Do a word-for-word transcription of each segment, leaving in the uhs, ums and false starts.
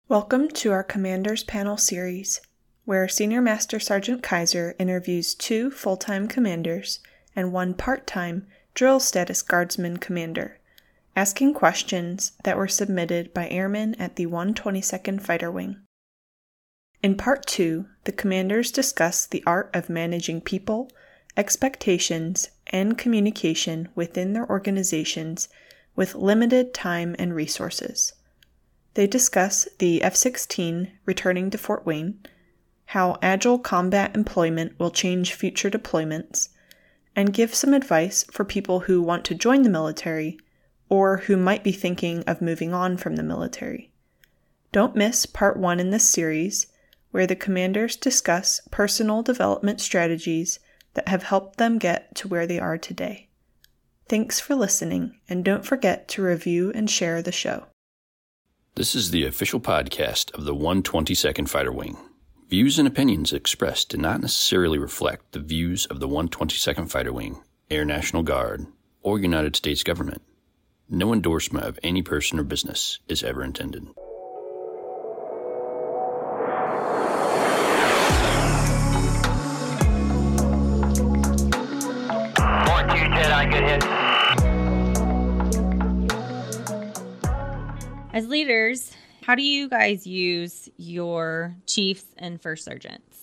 Welcome to our Commanders Panel series, where Senior Master Sergeant Kaiser interviews two full-time commanders and one part-time drill status guardsman commander, asking questions that were submitted by airmen at the one hundred twenty-second Fighter Wing. In Part two, the commanders discuss the art of managing people, expectations, and communication within their organizations with limited time and resources. They discuss the F sixteen returning to Fort Wayne, how agile combat employment will change future deployments, and give some advice for people who want to join the military or who might be thinking of moving on from the military. Don't miss Part one in this series, where the commanders discuss personal development strategies that have helped them get to where they are today. Thanks for listening, and don't forget to review and share the show. This is the official podcast of the one hundred twenty-second Fighter Wing. Views and opinions expressed do not necessarily reflect the views of the one hundred twenty-second Fighter Wing, Air National Guard, or United States government. No endorsement of any person or business is ever intended. One, two, Jedi, good hit. As leaders, how do you guys use your chiefs and first sergeants?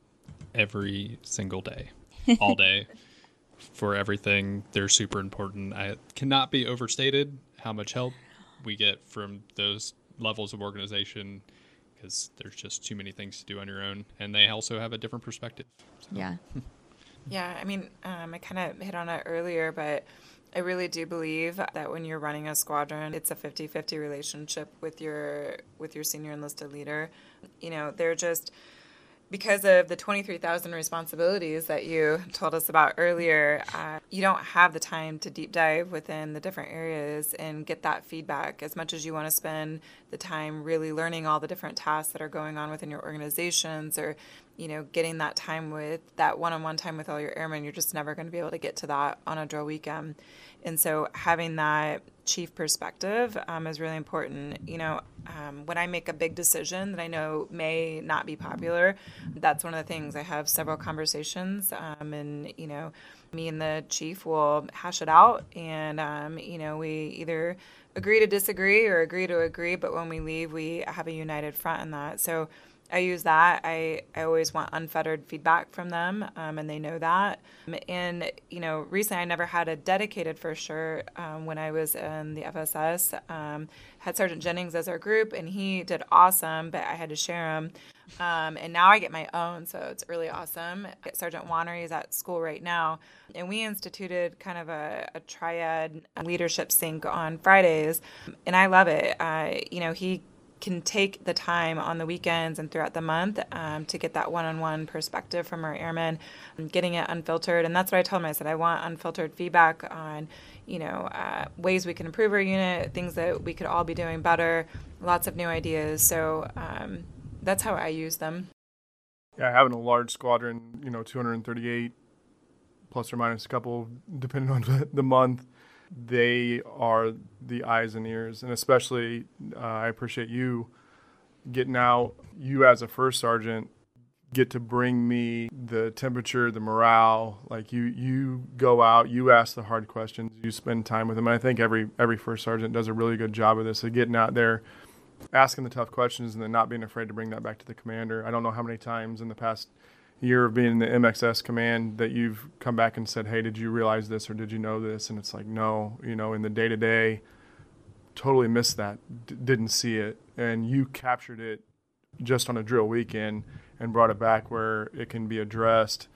Every single day, all day, for everything. They're super important. I cannot be overstated how much help we get from those levels of organization, because there's just too many things to do on your own, and they also have a different perspective. So. Yeah. Yeah, I mean, um, I kind of hit on it earlier, but I really do believe that when you're running a squadron, it's a fifty-fifty relationship with your with your senior enlisted leader. You know, they're just, because of the twenty-three thousand responsibilities that you told us about earlier, uh, you don't have the time to deep dive within the different areas and get that feedback as much as you want to spend the time really learning all the different tasks that are going on within your organizations, or, you know, getting that time with that one-on-one time with all your airmen. You're just never going to be able to get to that on a drill weekend. And so having that chief perspective um, is really important. You know, um, when I make a big decision that I know may not be popular, that's one of the things. I have several conversations, um, and, you know, me and the chief will hash it out, and, um, you know, we either agree to disagree or agree to agree, but when we leave, we have a united front in that. So I use that. I, I always want unfettered feedback from them, um, and they know that. And, you know, recently I never had a dedicated first shirt um, when I was in the F S S. Um, had Sergeant Jennings as our group, and he did awesome, but I had to share him. Um, and now I get my own, so it's really awesome. Sergeant Wannery is at school right now, and we instituted kind of a, a triad leadership sync on Fridays, and I love it. Uh, you know, he can take the time on the weekends and throughout the month um, to get that one-on-one perspective from our airmen, getting it unfiltered. And that's what I told him. I said, I want unfiltered feedback on, you know, uh, ways we can improve our unit, things that we could all be doing better, lots of new ideas. So um, that's how I use them. Yeah, having a large squadron, you know, two hundred thirty-eight plus or minus a couple, depending on the month, they are the eyes and ears. And especially, uh, I appreciate you getting out. You as a first sergeant get to bring me the temperature, the morale. Like you, you go out, you ask the hard questions, you spend time with them. And I think every every first sergeant does a really good job of this, of getting out there, asking the tough questions, and then not being afraid to bring that back to the commander. I don't know how many times in the past year of being in the M X S command that you've come back and said, hey, did you realize this or did you know this? And it's like, no, you know, in the day-to-day, totally missed that, d- didn't see it. And you captured it just on a drill weekend and brought it back where it can be addressed.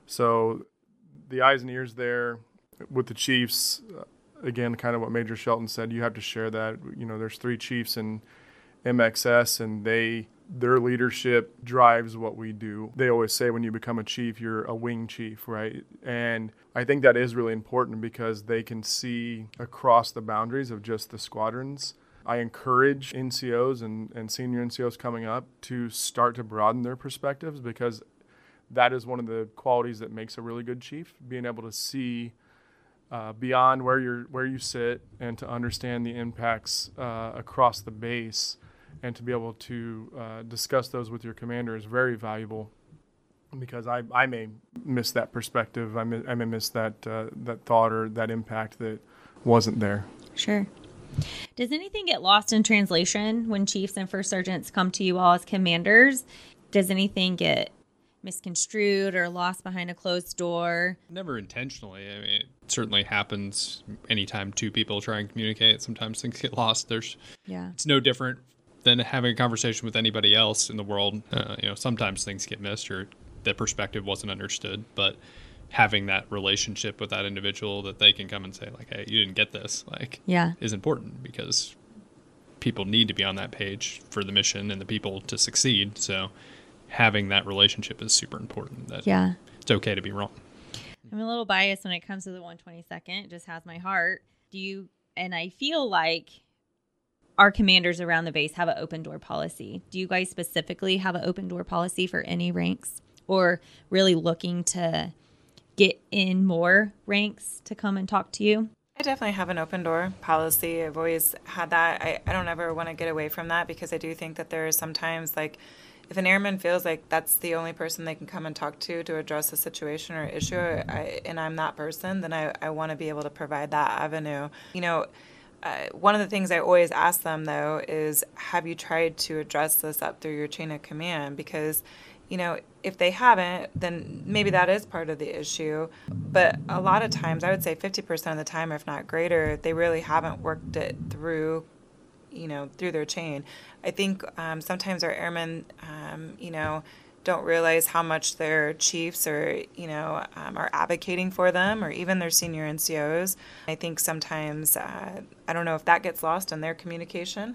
So the eyes and ears there with the chiefs, uh, again, kind of what Major Shelton said, you have to share that. You know, there's three chiefs in M X S, and they their leadership drives what we do. They always say when you become a chief, you're a wing chief, right? And I think that is really important because they can see across the boundaries of just the squadrons. I encourage N C Os and, and senior N C Os coming up to start to broaden their perspectives, because that is one of the qualities that makes a really good chief, being able to see uh, beyond where you're where you sit and to understand the impacts uh, across the base. and to be able to uh, discuss those with your commander is very valuable, because I, I may miss that perspective. I may, I may miss that uh, that thought or that impact that wasn't there. Sure. Does anything get lost in translation when chiefs and first sergeants come to you all as commanders? Does anything get misconstrued or lost behind a closed door? Never intentionally. I mean, it certainly happens anytime two people try and communicate. Sometimes things get lost. There's, yeah, it's no different than having a conversation with anybody else in the world. Uh, you know, sometimes things get missed or the perspective wasn't understood, but having that relationship with that individual that they can come and say like, hey, you didn't get this, like, yeah, is important, because people need to be on that page for the mission and the people to succeed. So having that relationship is super important. That yeah, it's okay to be wrong. I'm a little biased when it comes to the one twenty-second. It just has my heart. Do you, and I feel like our commanders around the base have an open door policy. Do you guys specifically have an open door policy for any ranks, or really looking to get in more ranks to come and talk to you? I definitely have an open door policy. I've always had that. I, I don't ever want to get away from that, because I do think that there are sometimes, like, if an airman feels like that's the only person they can come and talk to to address a situation or issue, I, and I'm that person, then I, I want to be able to provide that avenue. You know, uh, one of the things I always ask them, though, is have you tried to address this up through your chain of command? Because, you know, if they haven't, then maybe that is part of the issue. But a lot of times, I would say fifty percent of the time, if not greater, they really haven't worked it through, you know, through their chain. I think um, sometimes our airmen, um, you know, don't realize how much their chiefs are, you know, um, are advocating for them, or even their senior N C Os. I think sometimes, uh, I don't know if that gets lost in their communication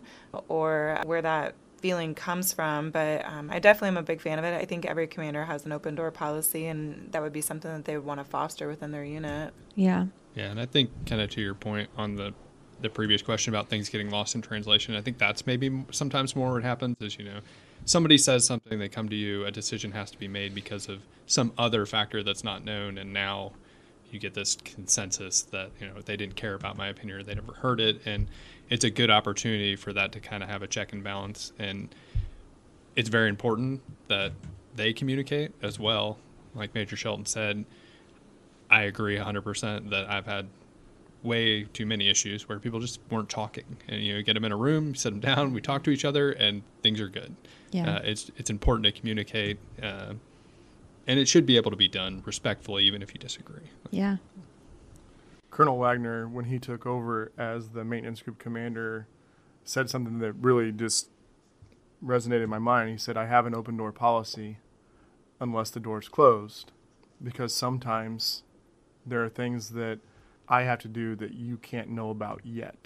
or where that feeling comes from, but um, I definitely am a big fan of it. I think every commander has an open door policy, and that would be something that they would want to foster within their unit. Yeah. Yeah, and I think kind of to your point on the the previous question about things getting lost in translation, I think that's maybe sometimes more what happens is, you know, somebody says something, they come to you, a decision has to be made because of some other factor that's not known, and now you get this consensus that, you know, they didn't care about my opinion or they never heard it, and it's a good opportunity for that to kind of have a check and balance. And it's very important that they communicate as well. Like Major Shelton said, I agree one hundred percent that I've had way too many issues where people just weren't talking, and you know, you get them in a room, sit them down, we talk to each other, and things are good. Yeah. Uh, it's it's important to communicate, uh, and it should be able to be done respectfully, even if you disagree. Yeah. Colonel Wagner, when he took over as the maintenance group commander, said something that really just resonated in my mind. He said, I have an open door policy unless the door's closed, because sometimes there are things that I have to do that you can't know about yet.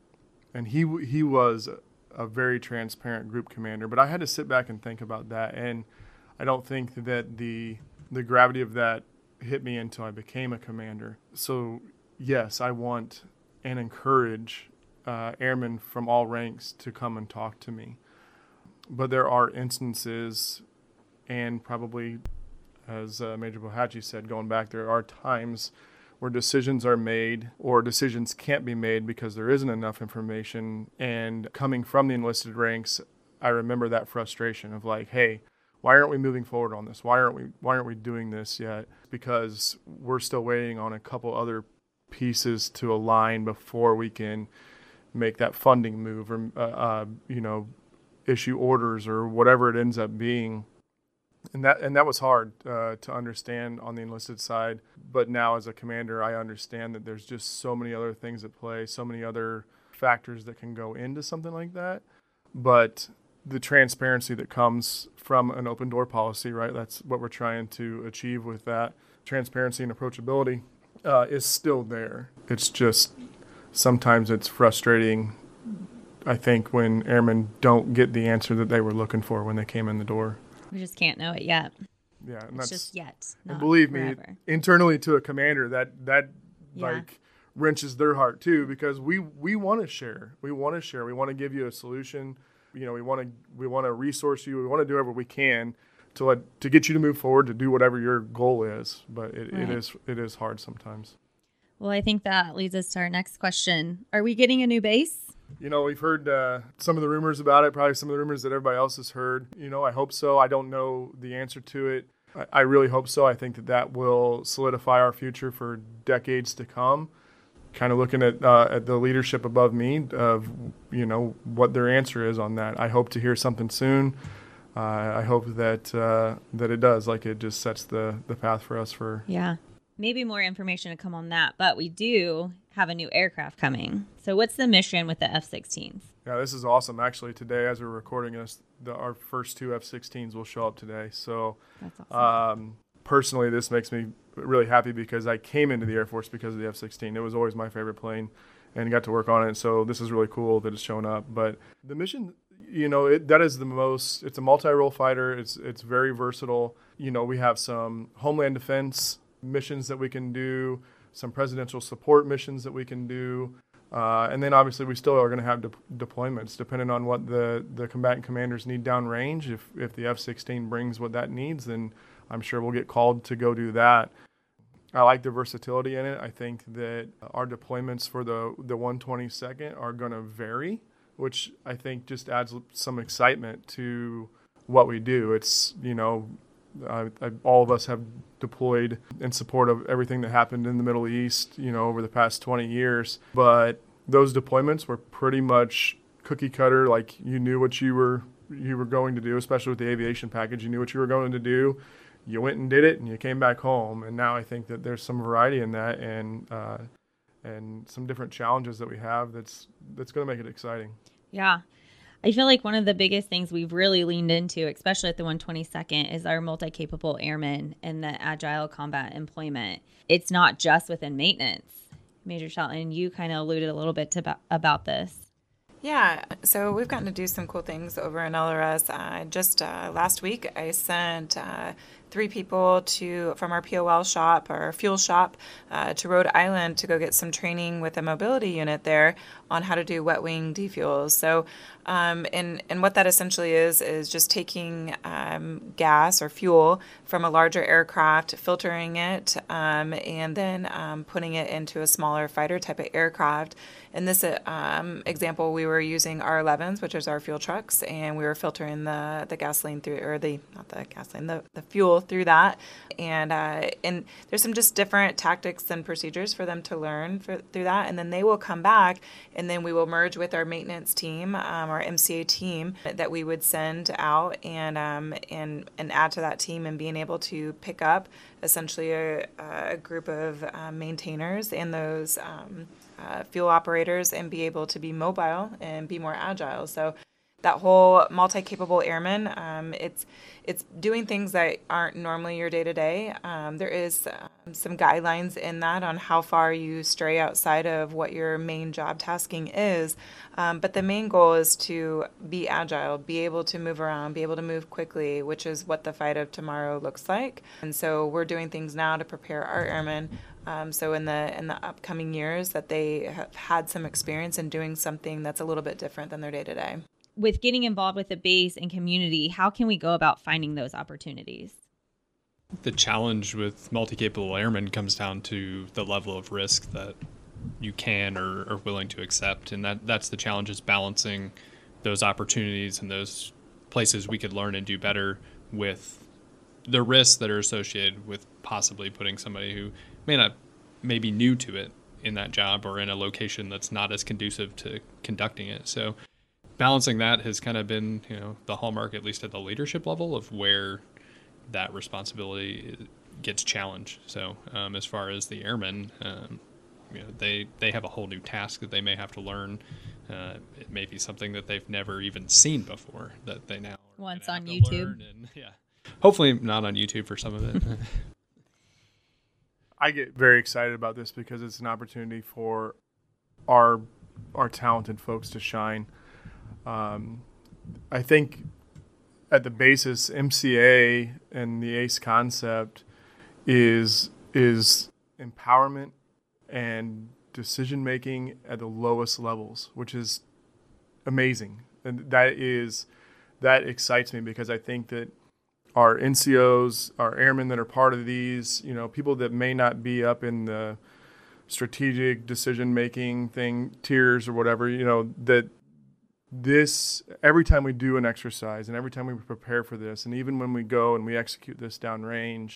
And he he was a very transparent group commander, but I had to sit back and think about that, and I don't think that the the gravity of that hit me until I became a commander. So yes, I want and encourage uh, airmen from all ranks to come and talk to me. But there are instances, and probably, as uh, Major Bohatchee said, going back, there are times where decisions are made or decisions can't be made because there isn't enough information. And coming from the enlisted ranks, I remember that frustration of like, hey, why aren't we moving forward on this? Why aren't we why aren't we doing this yet? Because we're still waiting on a couple other pieces to align before we can make that funding move or, uh, uh, you know, issue orders or whatever it ends up being. And that and that was hard uh, to understand on the enlisted side. But now as a commander, I understand that there's just so many other things at play, so many other factors that can go into something like that. But the transparency that comes from an open door policy, right? That's what we're trying to achieve with that. Transparency and approachability uh, is still there. It's just sometimes it's frustrating, I think, when airmen don't get the answer that they were looking for when they came in the door. We just can't know it yet. Yeah, and It's that's just yet. and Not believe forever. me, internally to a commander, that that Yeah. like wrenches their heart too, because we we want to share, we want to share, we want to give you a solution. You know, we want to we want to resource you, we want to do whatever we can to let to get you to move forward, to do whatever your goal is. But it, Right. it is it is hard sometimes. Well, I think that leads us to our next question. Are we getting a new base? You know, we've heard uh, some of the rumors about it, probably some of the rumors that everybody else has heard. You know, I hope so. I don't know the answer to it. I, I really hope so. I think that that will solidify our future for decades to come. Kind of looking at uh, at the leadership above me of, you know, what their answer is on that. I hope to hear something soon. Uh, I hope that uh, that it does. Like, it just sets the, the path for us for. Yeah. Maybe more information to come on that, but we do have a new aircraft coming. So what's the mission with the F sixteens? Yeah, this is awesome. Actually, today, as we're recording this, the, our first two F sixteens will show up today. So That's awesome. um, personally, this makes me really happy because I came into the Air Force because of the F sixteen. It was always my favorite plane and got to work on it. So this is really cool that it's shown up. But the mission, you know, it, that is the most, it's a multi-role fighter. It's, it's very versatile. You know, we have some homeland defense missions that we can do, some presidential support missions that we can do. Uh, and then obviously we still are going to have de- deployments depending on what the, the combatant commanders need downrange. If, if the F sixteen brings what that needs, then I'm sure we'll get called to go do that. I like the versatility in it. I think that our deployments for the, the one twenty-second are going to vary, which I think just adds some excitement to what we do. It's, you know, I, I, all of us have deployed in support of everything that happened in the Middle East, you know, over the past twenty years. But those deployments were pretty much cookie cutter. Like, you knew what you were you were going to do, especially with the aviation package. You knew what you were going to do. You went and did it, and you came back home. And now I think that there's some variety in that, and uh, and some different challenges that we have. That's that's going to make it exciting. Yeah. I feel like one of the biggest things we've really leaned into, especially at the one twenty-second, is our multi-capable airmen and the agile combat employment. It's not just within maintenance. Major Shelton, you kind of alluded a little bit to about this. Yeah, so we've gotten to do some cool things over in L R S. Uh, just uh, last week, I sent uh, three people to from our P O L shop, our fuel shop, uh, to Rhode Island to go get some training with a mobility unit there on how to do wet wing defuels. So, um, and and what that essentially is is just taking um, gas or fuel from a larger aircraft, filtering it, um, and then um, putting it into a smaller fighter type of aircraft. In this um, example, we were using R elevens, which is our fuel trucks, and we were filtering the, the gasoline through, or the, not the gasoline, the, the fuel through that. And uh, and there's some just different tactics and procedures for them to learn for, through that. And then they will come back, and then we will merge with our maintenance team, um, our M C A team that we would send out and, um, and, and add to that team, and being able to pick up essentially a, a group of uh, maintainers and those um, Uh, fuel operators, and be able to be mobile and be more agile. So that whole multi-capable airman, um, it's it's doing things that aren't normally your day-to-day. Um, there is um, some guidelines in that on how far you stray outside of what your main job tasking is. Um, but the main goal is to be agile, be able to move around, be able to move quickly, which is what the fight of tomorrow looks like. And so we're doing things now to prepare our airmen Um, so in the in the upcoming years that they have had some experience in doing something that's a little bit different than their day-to-day. With getting involved with the base and community, how can we go about finding those opportunities? The challenge with multi-capable airmen comes down to the level of risk that you can or are willing to accept. And that, that's the challenge, is balancing those opportunities and those places we could learn and do better with the risks that are associated with possibly putting somebody who may not, may be new to it in that job or in a location that's not as conducive to conducting it. So balancing that has kind of been, you know, the hallmark, at least at the leadership level, of where that responsibility gets challenged. So um, as far as the airmen, um, you know, they, they have a whole new task that they may have to learn. Uh, it may be something that they've never even seen before that they now once on have to YouTube. learn. And, yeah, hopefully not on YouTube for some of it. I get very excited about this because it's an opportunity for our our talented folks to shine. Um, I think at the basis, M C A and the ACE concept is is empowerment and decision making at the lowest levels, which is amazing, and that is that excites me because I think that our N C Os, our airmen that are part of these, you know, people that may not be up in the strategic decision making thing, tiers or whatever, you know, that this, every time we do an exercise and every time we prepare for this, and even when we go and we execute this downrange,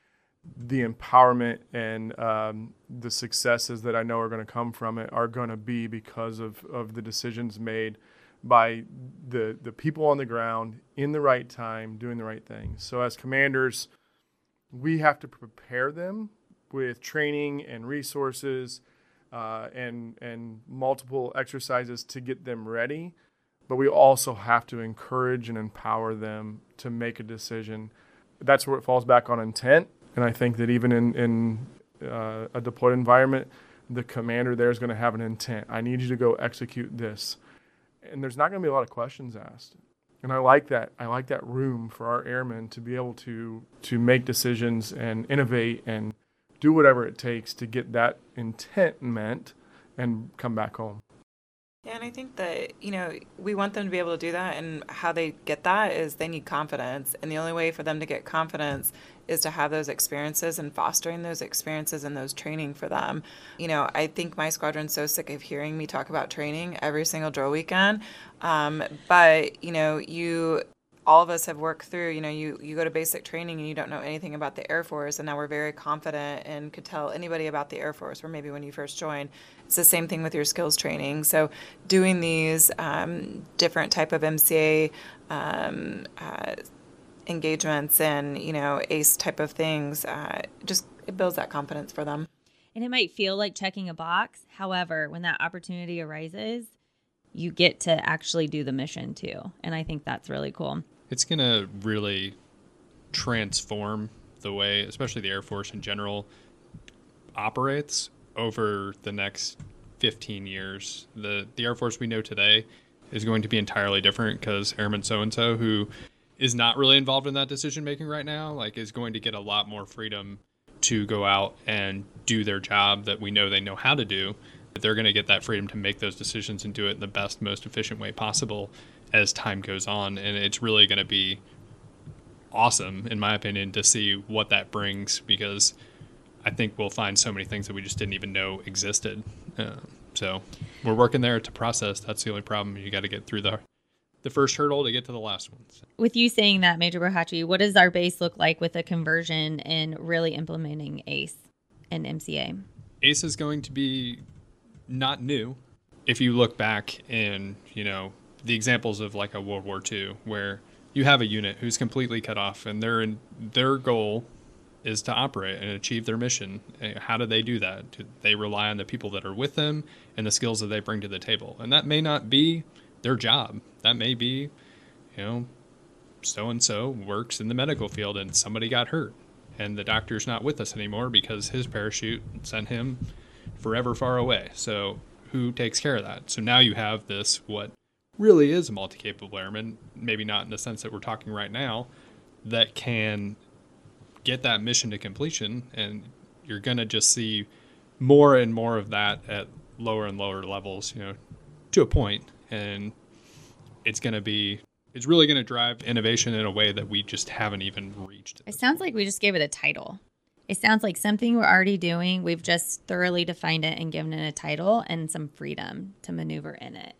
the empowerment and um, the successes that I know are going to come from it are going to be because of, of the decisions made by the the people on the ground in the right time, doing the right things. So as commanders, we have to prepare them with training and resources uh, and and multiple exercises to get them ready. But we also have to encourage and empower them to make a decision. That's where it falls back on intent. And I think that even in, in uh, a deployed environment, the commander there is going to have an intent. I need you to go execute this. And there's not going to be a lot of questions asked. And I like that. I like that room for our airmen to be able to to make decisions and innovate and do whatever it takes to get that intent met and come back home. Yeah, and I think that, you know, we want them to be able to do that, and how they get that is they need confidence. And the only way for them to get confidence is to have those experiences and fostering those experiences and those training for them. You know, I think my squadron's so sick of hearing me talk about training every single drill weekend. Um, but, you know, you... all of us have worked through, you know, you, you go to basic training and you don't know anything about the Air Force, and now we're very confident and could tell anybody about the Air Force, or maybe when you first joined. It's the same thing with your skills training. So doing these um, different type of M C A um, uh, engagements and, you know, ACE type of things, uh, just it builds that confidence for them. And it might feel like checking a box. However, when that opportunity arises, you get to actually do the mission too. And I think that's really cool. It's going to really transform the way, especially the Air Force in general, operates over the next fifteen years. The the Air Force we know today is going to be entirely different because Airman so-and-so, who is not really involved in that decision making right now, like is going to get a lot more freedom to go out and do their job that we know they know how to do. They're going to get that freedom to make those decisions and do it in the best, most efficient way possible as time goes on. And it's really going to be awesome, in my opinion, to see what that brings, because I think we'll find so many things that we just didn't even know existed. Uh, so we're working there to process. That's the only problem. You got to get through the the first hurdle to get to the last one. So. With you saying that, Major Bohatchee, what does our base look like with a conversion and really implementing ACE and M C A? ACE is going to be not new. If you look back in, you know, the examples of like a World War Two, where you have a unit who's completely cut off and their their goal is to operate and achieve their mission. How do they do that? Do they rely on the people that are with them and the skills that they bring to the table? And that may not be their job. That may be, you know, so-and-so works in the medical field and somebody got hurt and the doctor's not with us anymore because his parachute sent him forever far away. So who takes care of that? So now you have this, what really is a multi-capable airman, maybe not in the sense that we're talking right now, that can get that mission to completion. And you're going to just see more and more of that at lower and lower levels, you know, to a point. And it's going to be, it's really going to drive innovation in a way that we just haven't even reached. It sounds like we just gave it a title. It sounds like something we're already doing. We've just thoroughly defined it and given it a title and some freedom to maneuver in it.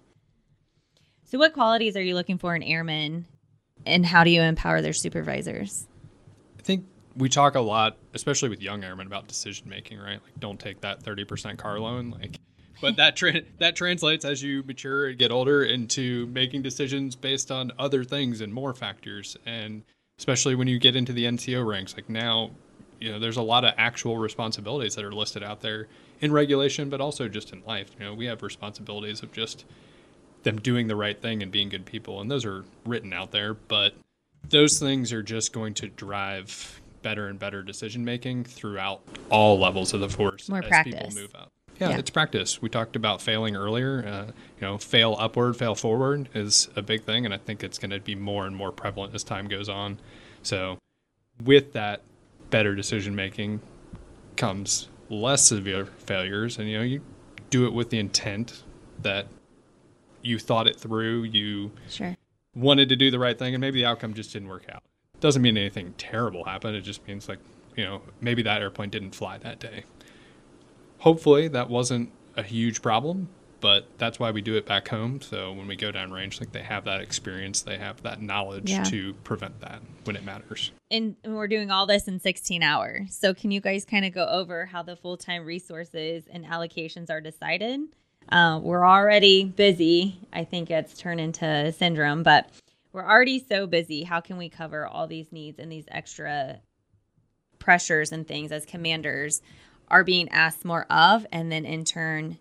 So what qualities are you looking for in airmen, and how do you empower their supervisors? I think we talk a lot, especially with young airmen, about decision making, right? Like, don't take that thirty percent car loan. Like, but that tra- that translates as you mature and get older into making decisions based on other things and more factors. And especially when you get into the N C O ranks, like now, you know, there's a lot of actual responsibilities that are listed out there in regulation, but also just in life. You know, we have responsibilities of just them doing the right thing and being good people, and those are written out there. But those things are just going to drive better and better decision making throughout all levels of the force More as practice. people move up. Yeah, Yeah. it's practice. We talked about failing earlier. Uh, you know, fail upward, fail forward is a big thing, and I think it's going to be more and more prevalent as time goes on. So with that better decision making comes less severe failures, and you know, you do it with the intent that you thought it through, you Sure. wanted to do the right thing, and maybe the outcome just didn't work out. Doesn't mean anything terrible happened. It just means, like, you know, maybe that airplane didn't fly that day. hopefully that wasn't a huge problem, but that's why we do it back home. So when we go down range, like they have that experience, they have that knowledge Yeah. to prevent that when it matters. And we're doing all this in sixteen hours. So can you guys kind of go over how the full-time resources and allocations are decided? Uh, we're already busy. I think it's turned into syndrome, but we're already so busy. How can we cover all these needs and these extra pressures and things as commanders are being asked more of, and then in turn,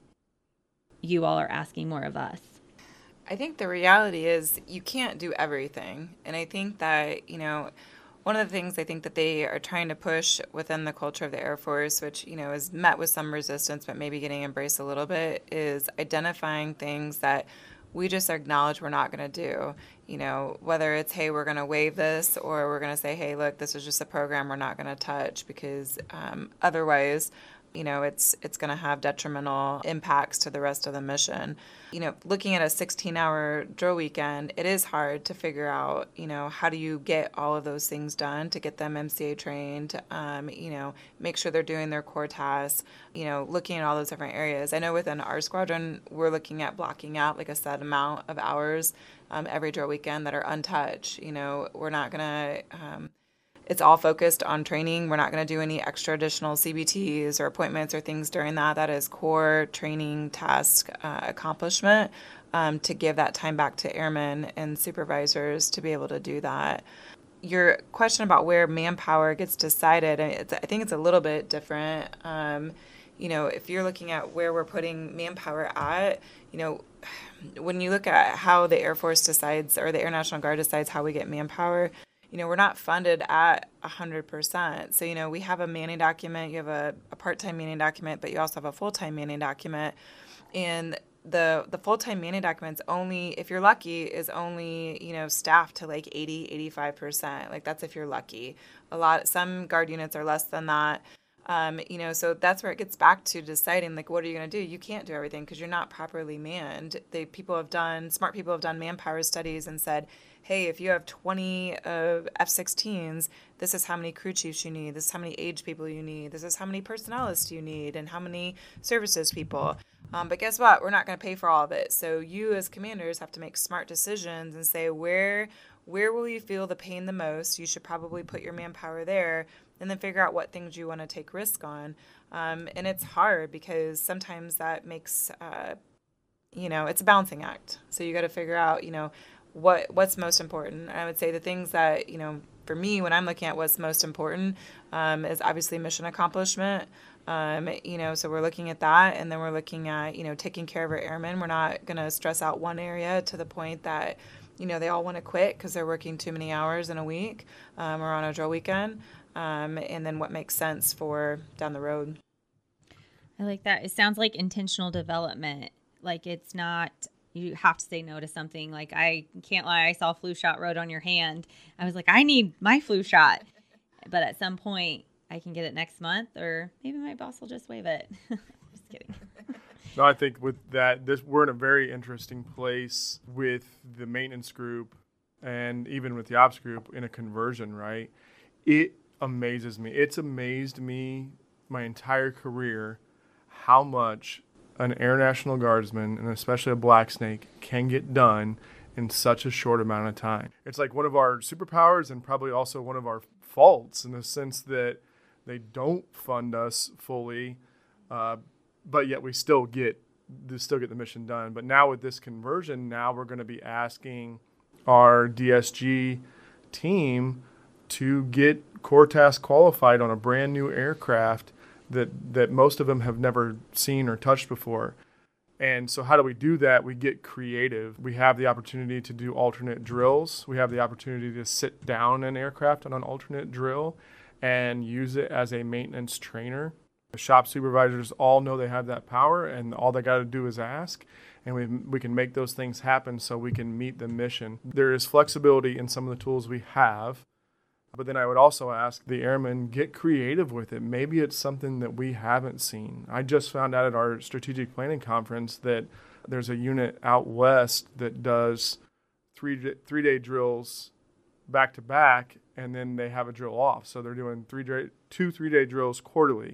you all are asking more of us? I think the reality is you can't do everything. And I think that, you know, one of the things I think that they are trying to push within the culture of the Air Force, which, you know, is met with some resistance, but maybe getting embraced a little bit, is identifying things that we just acknowledge we're not going to do. You know, whether it's, hey, we're going to waive this, or we're going to say, hey, look, this is just a program we're not going to touch, because um, otherwise, you know, it's it's going to have detrimental impacts to the rest of the mission. You know, looking at a sixteen-hour drill weekend, it is hard to figure out, you know, how do you get all of those things done to get them M C A trained, um, you know, make sure they're doing their core tasks, you know, looking at all those different areas. I know within our squadron, we're looking at blocking out like a set amount of hours um, every drill weekend that are untouched. You know, we're not going to... Um, It's all focused on training. We're not going to do any extra additional C B Ts or appointments or things during that. That is core training task uh, accomplishment um, to give that time back to airmen and supervisors to be able to do that. Your question about where manpower gets decided, it's, I think it's a little bit different. Um, you know, if you're looking at where we're putting manpower at, you know, when you look at how the Air Force decides, or the Air National Guard decides how we get manpower, you know, we're not funded at one hundred percent. So, you know, we have a manning document, you have a, a part-time manning document, but you also have a full-time manning document. And the the full-time manning document's only, if you're lucky, is only, you know, staffed to like eighty, eighty-five percent. Like that's if you're lucky. A lot, some Guard units are less than that. Um, you know, so that's where it gets back to deciding, like, what are you going to do? You can't do everything because you're not properly manned. They, people have done, smart people have done manpower studies and said, hey, if you have twenty uh, F sixteens, this is how many crew chiefs you need. This is how many age people you need. This is how many personnelists you need and how many services people. Um, but guess what? We're not going to pay for all of it. So you as commanders have to make smart decisions and say, where where will you feel the pain the most? You should probably put your manpower there, and then figure out what things you want to take risk on. Um, and it's hard because sometimes that makes, uh, you know, it's a balancing act. So you got to figure out, you know, what what's most important. I would say the things that, you know, for me, when I'm looking at what's most important um, is obviously mission accomplishment. Um, you know, so we're looking at that, and then we're looking at, you know, taking care of our airmen. We're not going to stress out one area to the point that, you know, they all want to quit because they're working too many hours in a week um, or on a drill weekend. Um, and then what makes sense for down the road. I like that. It sounds like intentional development. Like it's not, you have to say no to something. Like I can't lie, I saw flu shot wrote on your hand. I was like, I need my flu shot. But at some point I can get it next month, or maybe my boss will just waive it. Just kidding. No, I think with that, this we're in a very interesting place with the maintenance group and even with the ops group in a conversion, right? It amazes me. It's amazed me my entire career how much an Air National Guardsman, and especially a Black Snake, can get done in such a short amount of time. It's like one of our superpowers and probably also one of our faults in the sense that they don't fund us fully, uh, but yet we still get they still get the mission done. But now with this conversion, now we're going to be asking our D S G team to get core task qualified on a brand new aircraft that that most of them have never seen or touched before. And so how do we do that? We get creative. We have the opportunity to do alternate drills. We have the opportunity to sit down an aircraft on an alternate drill and use it as a maintenance trainer. The shop supervisors all know they have that power, and all they got to do is ask, and we we can make those things happen so we can meet the mission. There is flexibility in some of the tools we have, but then I would also ask the airmen, get creative with it. Maybe it's something that we haven't seen. I just found out at our strategic planning conference that there's a unit out west that does three three-day drills back to back, and then they have a drill off. So they're doing three day, two three-day drills quarterly.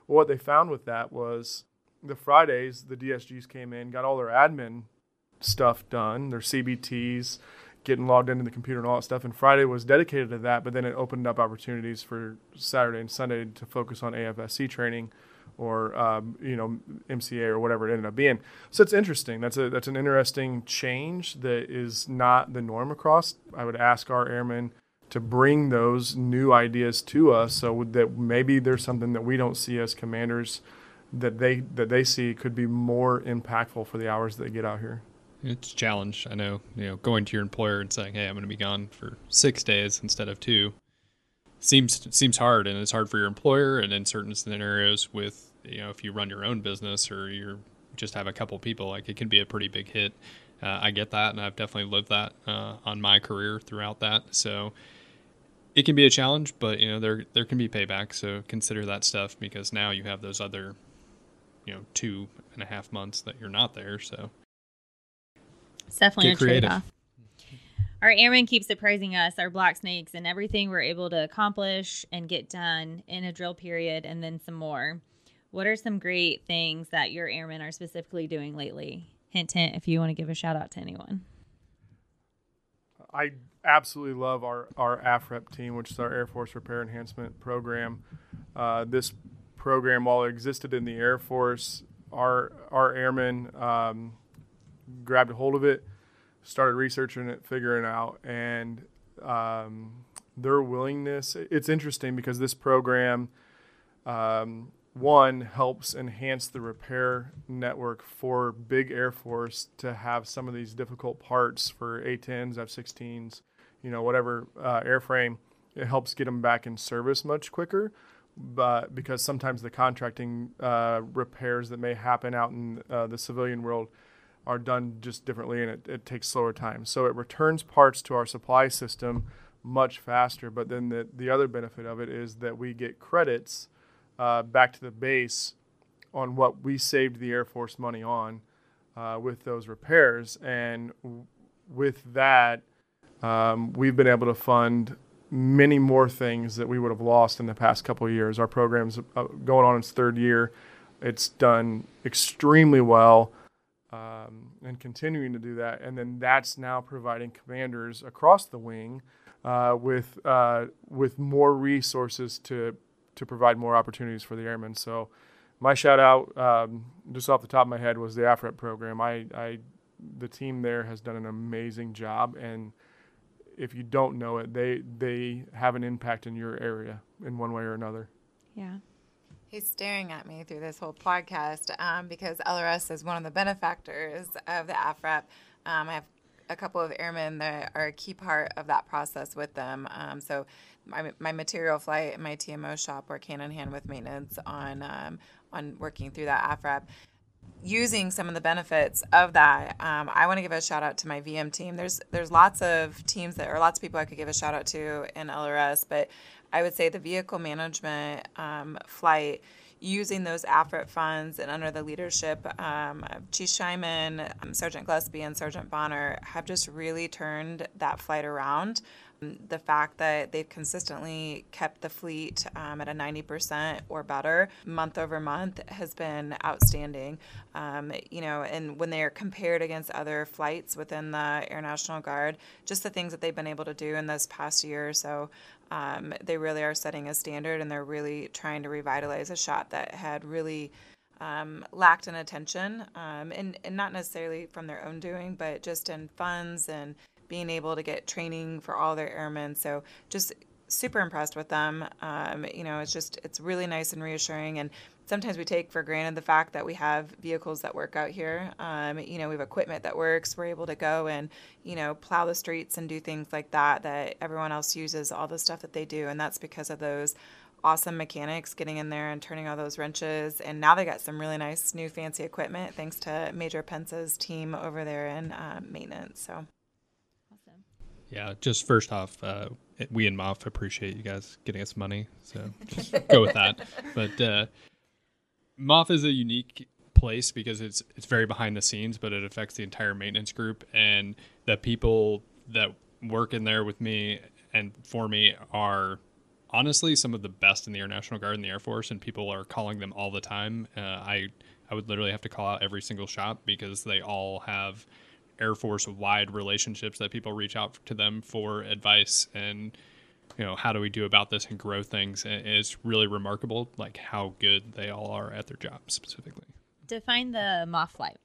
Well, what they found with that was the Fridays, the D S Gs came in, got all their admin stuff done, their C B Ts, getting logged into the computer and all that stuff. And Friday was dedicated to that, but then it opened up opportunities for Saturday and Sunday to focus on A F S C training or, um, you know, M C A or whatever it ended up being. So it's interesting. That's a that's an interesting change that is not the norm across. I would ask our airmen to bring those new ideas to us so that maybe there's something that we don't see as commanders that they that they see could be more impactful for the hours that they get out here. It's a challenge. I know, you know, going to your employer and saying, hey, I'm going to be gone for six days instead of two seems seems hard, and it's hard for your employer. And in certain scenarios with, you know, if you run your own business or you just have a couple people, like it can be a pretty big hit. Uh, I get that, and I've definitely lived that uh, on my career throughout that. So it can be a challenge, but, you know, there there can be payback. So consider that stuff, because now you have those other, you know, two and a half months that you're not there. So it's definitely get a creative. trade-off. Our airmen keep surprising us, our black snakes, and everything we're able to accomplish and get done in a drill period and then some more. What are some great things that your airmen are specifically doing lately? Hint, hint, if you want to give a shout out to anyone. I absolutely love our, our A F R E P team, which is our Air Force Repair Enhancement Program. Uh, this program, while it existed in the Air Force, our our airmen um, grabbed a hold of it, started researching it, figuring it out, and um, their willingness. It's interesting because this program, um, one, helps enhance the repair network for big Air Force to have some of these difficult parts for A tens, F sixteens, you know, whatever uh, airframe. It helps get them back in service much quicker. But because sometimes the contracting uh, repairs that may happen out in uh, the civilian world are done just differently, and it, it takes slower time. So it returns parts to our supply system much faster. But then the, the other benefit of it is that we get credits uh, back to the base on what we saved the Air Force money on uh, with those repairs. And w- with that, um, we've been able to fund many more things that we would have lost in the past couple of years. Our program's uh, going on its third year. It's done extremely well. Um, and continuing to do that. And then that's now providing commanders across the wing uh, with uh, with more resources to to provide more opportunities for the airmen. So my shout out, um, just off the top of my head, was the A F R E P program. I, I the team there has done an amazing job, and if you don't know it, they they have an impact in your area in one way or another. Yeah. He's staring at me through this whole podcast um, because L R S is one of the benefactors of the A F R E P. Um, I have a couple of airmen that are a key part of that process with them. Um, so my, my material flight and my T M O shop work hand in hand with maintenance on um, on working through that A F R E P. Using some of the benefits of that, um, I want to give a shout out to my V M team. There's there's lots of teams that, or lots of people I could give a shout out to in L R S, but I would say the vehicle management um, flight, using those A F R E P funds and under the leadership um, of Chief Shyman, um, Sergeant Gillespie, and Sergeant Bonner, have just really turned that flight around. The fact that they've consistently kept the fleet um, at a ninety percent or better month over month has been outstanding. Um, you know, and when they are compared against other flights within the Air National Guard, just the things that they've been able to do in this past year or so, um, they really are setting a standard, and they're really trying to revitalize a shot that had really um, lacked in attention, um, and, and not necessarily from their own doing, but just in funds and being able to get training for all their airmen. So just super impressed with them. Um, you know, it's just, it's really nice and reassuring. And sometimes we take for granted the fact that we have vehicles that work out here. Um, you know, we have equipment that works. We're able to go and, you know, plow the streets and do things like that, that everyone else uses, all the stuff that they do. And that's because of those awesome mechanics getting in there and turning all those wrenches. And now they got some really nice new fancy equipment thanks to Major Pence's team over there in um, maintenance. So. Yeah, just first off, uh, we in M O F appreciate you guys getting us money, so just go with that. But uh, M O F is a unique place because it's it's very behind the scenes, but it affects the entire maintenance group, and the people that work in there with me and for me are honestly some of the best in the Air National Guard and the Air Force, and people are calling them all the time. Uh, I I would literally have to call out every single shop because they all have Air Force wide relationships that people reach out to them for advice and, you know, how do we do about this and grow things. And it's really remarkable, like how good they all are at their job specifically. Define the M O F flight.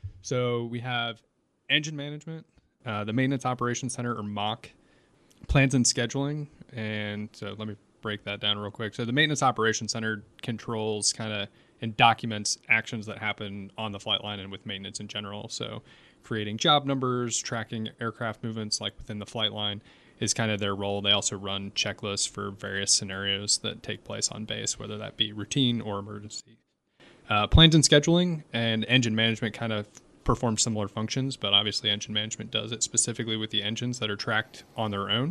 So we have engine management, uh, the maintenance operations center, or M O C, plans and scheduling. And so let me break that down real quick. So the maintenance operations center controls kind of and documents actions that happen on the flight line and with maintenance in general. So creating job numbers, tracking aircraft movements like within the flight line is kind of their role. They also run checklists for various scenarios that take place on base, whether that be routine or emergency. Uh, plans and scheduling and engine management kind of perform similar functions, but obviously engine management does it specifically with the engines that are tracked on their own.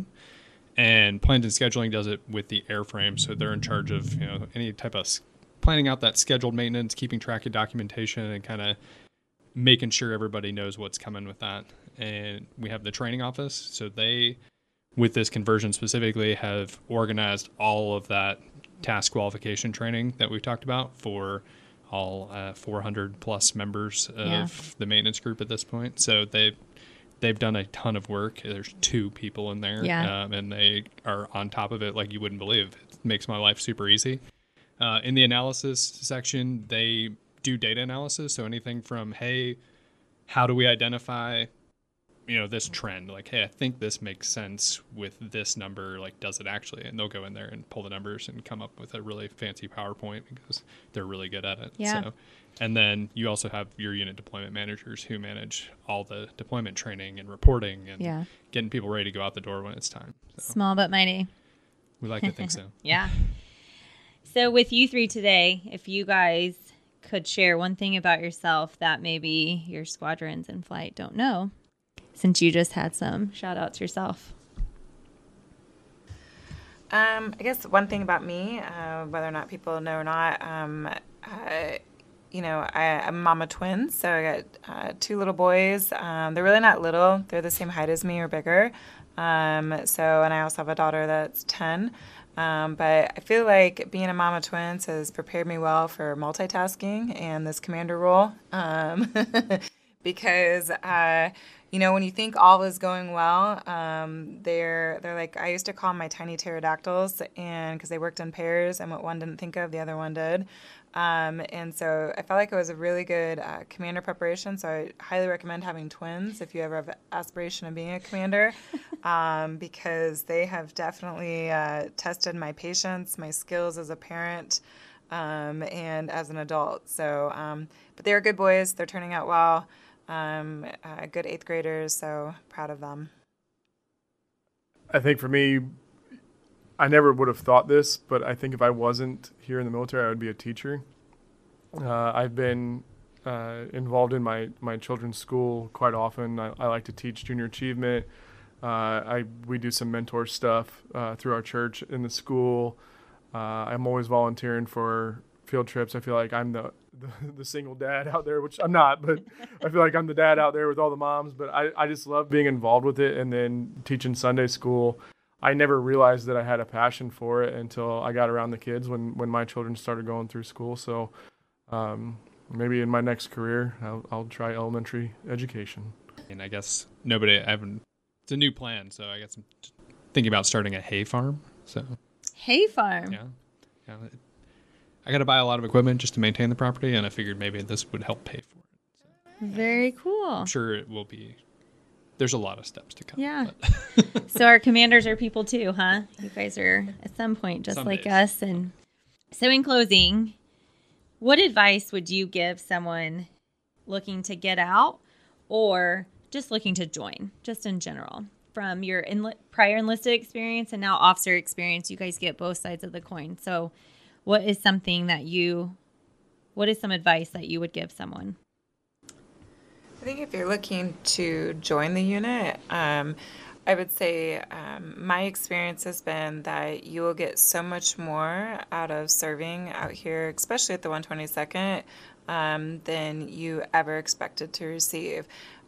And plans and scheduling does it with the airframe, so they're in charge of, you know, any type of planning out that scheduled maintenance, keeping track of documentation, and kind of making sure everybody knows what's coming with that. And we have the training office, so they, with this conversion specifically, have organized all of that task qualification training that we've talked about for all uh, four hundred plus members of Yeah. the maintenance group at this point. So they've they've done a ton of work. There's two people in there, Yeah. um, and they are on top of it like you wouldn't believe. It makes my life super easy. Uh, in the analysis section, they do data analysis. So anything from, hey, how do we identify, you know, this trend? Like, hey, I think this makes sense with this number. Like, does it actually? And they'll go in there and pull the numbers and come up with a really fancy PowerPoint because they're really good at it. Yeah. So, and then you also have your unit deployment managers who manage all the deployment training and reporting and Yeah. getting people ready to go out the door when it's time. So Small but mighty. we like to think so. Yeah. So with you three today, if you guys could share one thing about yourself that maybe your squadrons in flight don't know, since you just had some shout outs yourself. Um, I guess one thing about me, uh, whether or not people know or not, um, uh, you know, I, I'm a mama of twins, so I got uh, two little boys. Um, they're really not little; they're the same height as me or bigger. Um, so, and I also have a daughter that's ten. Um, but I feel like being a mom of twins has prepared me well for multitasking and this commander role. Um, because, uh, you know, when you think all is going well, um, they're they're like, I used to call them my tiny pterodactyls, and because they worked in pairs, and what one didn't think of, the other one did. Um, and so I felt like it was a really good uh, commander preparation. So I highly recommend having twins if you ever have aspiration of being a commander, um, because they have definitely uh, tested my patience, my skills as a parent, um, and as an adult. So, um, but they're good boys. They're turning out well. Um, uh, good eighth graders. So proud of them. I think for me, I never would have thought this, but I think if I wasn't here in the military, I would be a teacher. Uh, I've been uh, involved in my, my children's school quite often. I, I like to teach junior achievement. Uh, I we do some mentor stuff uh, through our church in the school. Uh, I'm always volunteering for field trips. I feel like I'm the, the, the single dad out there, which I'm not, but I feel like I'm the dad out there with all the moms. But I, I just love being involved with it, and then teaching Sunday school. I never realized that I had a passion for it until I got around the kids when, when my children started going through school. So um, maybe in my next career, I'll, I'll try elementary education. And I guess nobody, I haven't, it's a new plan. So I guess I'm thinking about starting a hay farm. So Hay farm. yeah, yeah. I got to buy a lot of equipment just to maintain the property. And I figured maybe this would help pay for it. So Very cool. I'm sure it will be. There's a lot of steps to come. Yeah. but- So our commanders are people too, huh? You guys are at some point just Some like days. us. And so in closing, what advice would you give someone looking to get out or just looking to join, just in general? From your enli- prior enlisted experience and now officer experience, you guys get both sides of the coin. So what is something that you, what is some advice that you would give someone? I think if you're looking to join the unit, um, I would say um, my experience has been that you will get so much more out of serving out here, especially at the one twenty-second, um, than you ever expected to receive.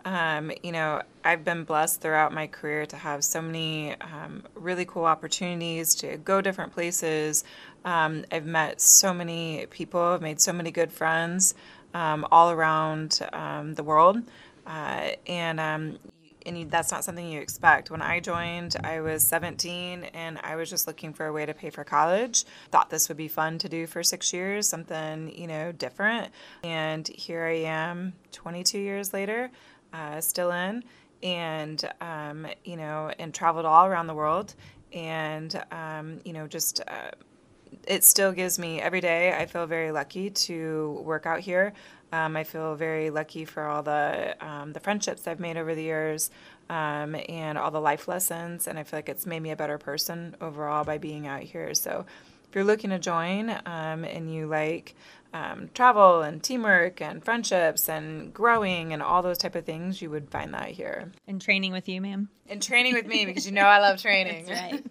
Um, you know, I've been blessed throughout my career to have so many um, really cool opportunities to go different places. Um, I've met so many people, I've made so many good friends um, all around um, the world. Uh, and um, and you, that's not something you expect. When I joined, I was seventeen and I was just looking for a way to pay for college. Thought this would be fun to do for six years, something, you know, different. And here I am twenty-two years later, uh, still in, and, um, you know, and traveled all around the world. And, um, you know, just, uh, it still gives me, every day, I feel very lucky to work out here. Um, I feel very lucky for all the um, the friendships I've made over the years um, and all the life lessons. And I feel like it's made me a better person overall by being out here. So if you're looking to join um, and you like um, travel and teamwork and friendships and growing and all those type of things, you would find that here. And training with you, ma'am. And training with me, because you know I love training. That's right.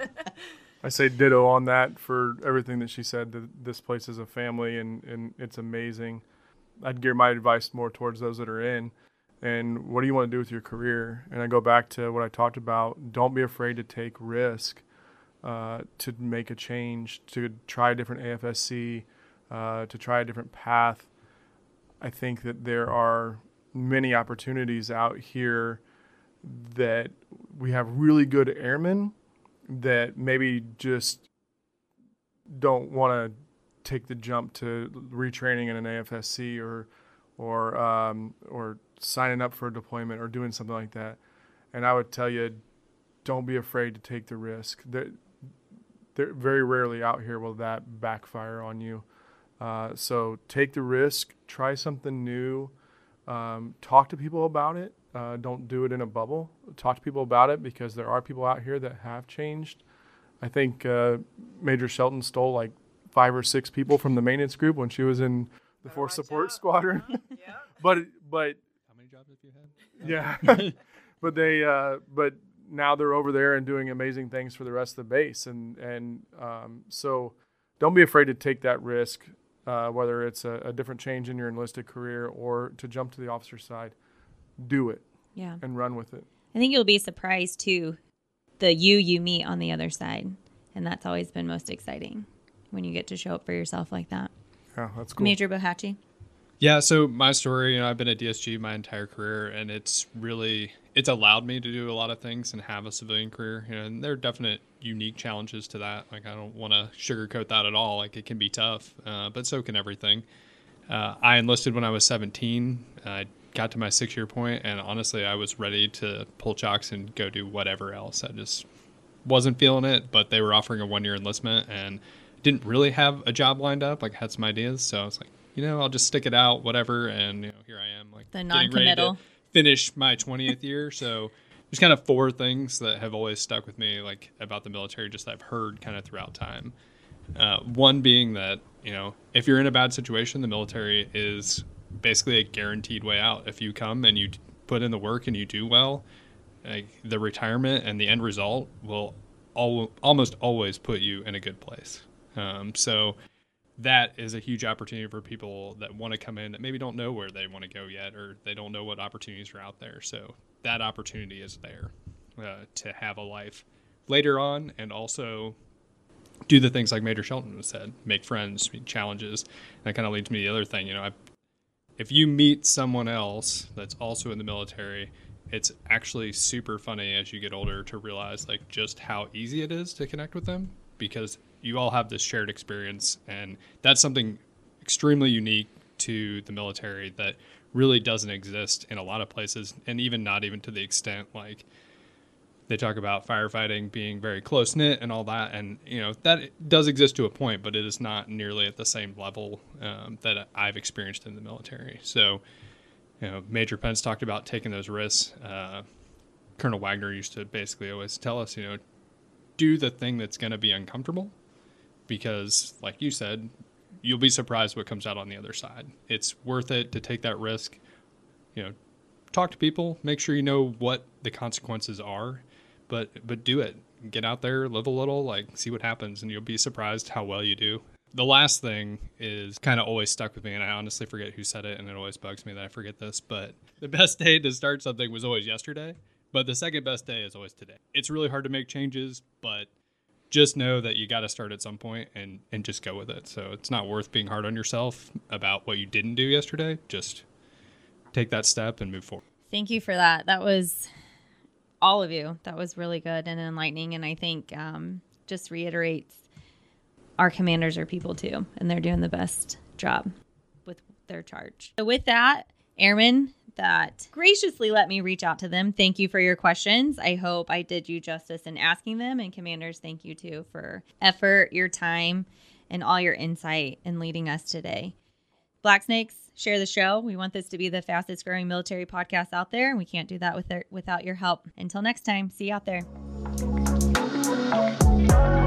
I say ditto on that for everything that she said. That this place is a family, and, and it's amazing. I'd gear my advice more towards those that are in. And what do you want to do with your career? And I go back to what I talked about. Don't be afraid to take risk, uh, to make a change, to try a different A F S C, uh, to try a different path. I think that there are many opportunities out here that we have really good airmen that maybe just don't want to take the jump to retraining in an A F S C or or um, or signing up for a deployment or doing something like that. And I would tell you, don't be afraid to take the risk. They're, they're very rarely out here will that backfire on you. Uh, so take the risk, try something new, um, talk to people about it. Uh, don't do it in a bubble. Talk to people about it, because there are people out here that have changed. I think uh, Major Shelton stole like five or six people from the maintenance group when she was in the Force Support Squadron. Yeah. but but How many jobs have you had? yeah, but they uh, but now they're over there and doing amazing things for the rest of the base, and and um, so don't be afraid to take that risk, uh, whether it's a, a different change in your enlisted career or to jump to the officer side. Do it. Yeah. And run with it. I think you'll be surprised too, the you you meet on the other side, and that's always been most exciting when you get to show up for yourself like that. Yeah, that's cool. Major Bohatchee. Yeah, so my story, you know, I've been at D S G my entire career, and it's really, it's allowed me to do a lot of things and have a civilian career. You know, and there are definite unique challenges to that. Like, I don't want to sugarcoat that at all. Like, it can be tough, uh, but so can everything. Uh, I enlisted when I was seventeen. I got to my six-year point, and honestly, I was ready to pull chocks and go do whatever else. I just wasn't feeling it, but they were offering a one-year enlistment, and didn't really have a job lined up. Like, I had some ideas, so I was like, you know, I'll just stick it out, whatever. And, you know, here I am, like, The getting ready non-committal. to finish my twentieth year. So there's kind of four things that have always stuck with me, like, about the military, just that I've heard kind of throughout time. Uh, one being that, you know, if you're in a bad situation, the military is basically a guaranteed way out. If you come and you put in the work and you do well, like, the retirement and the end result will al- almost always put you in a good place. Um, so that is a huge opportunity for people that want to come in that maybe don't know where they want to go yet, or they don't know what opportunities are out there. So that opportunity is there uh, to have a life later on, and also do the things like Major Shelton said, make friends, meet challenges. And that kind of leads me to the other thing. You know, I've, if you meet someone else that's also in the military, it's actually super funny as you get older to realize, like, just how easy it is to connect with them, because you all have this shared experience, and that's something extremely unique to the military that really doesn't exist in a lot of places, and even not even to the extent, like, they talk about firefighting being very close-knit and all that, and, you know, that does exist to a point, but it is not nearly at the same level um, that I've experienced in the military. So, you know, Major Pence talked about taking those risks. Uh, Colonel Wagner used to basically always tell us, you know, do the thing that's going to be uncomfortable, because, like you said, you'll be surprised what comes out on the other side. It's worth it to take that risk. You know, talk to people, make sure you know what the consequences are, but but do it. Get out there, live a little, like, see what happens, and you'll be surprised how well you do. The last thing is kind of always stuck with me, and I honestly forget who said it, and it always bugs me that I forget this, but the best day to start something was always yesterday, but the second best day is always today. It's really hard to make changes, but just know that you got to start at some point and, and just go with it. So it's not worth being hard on yourself about what you didn't do yesterday. Just take that step and move forward. Thank you for that. That was all of you. That was really good and enlightening. And I think um, just reiterates our commanders are people too, and they're doing the best job with their charge. So with that, airmen that graciously let me reach out to them, thank you for your questions. I hope I did you justice in asking them. And commanders, thank you too for effort, your time, and all your insight in leading us today. Black Snakes, share the show. We want this to be the fastest growing military podcast out there, and we can't do that with their, without your help. Until next time, see you out there.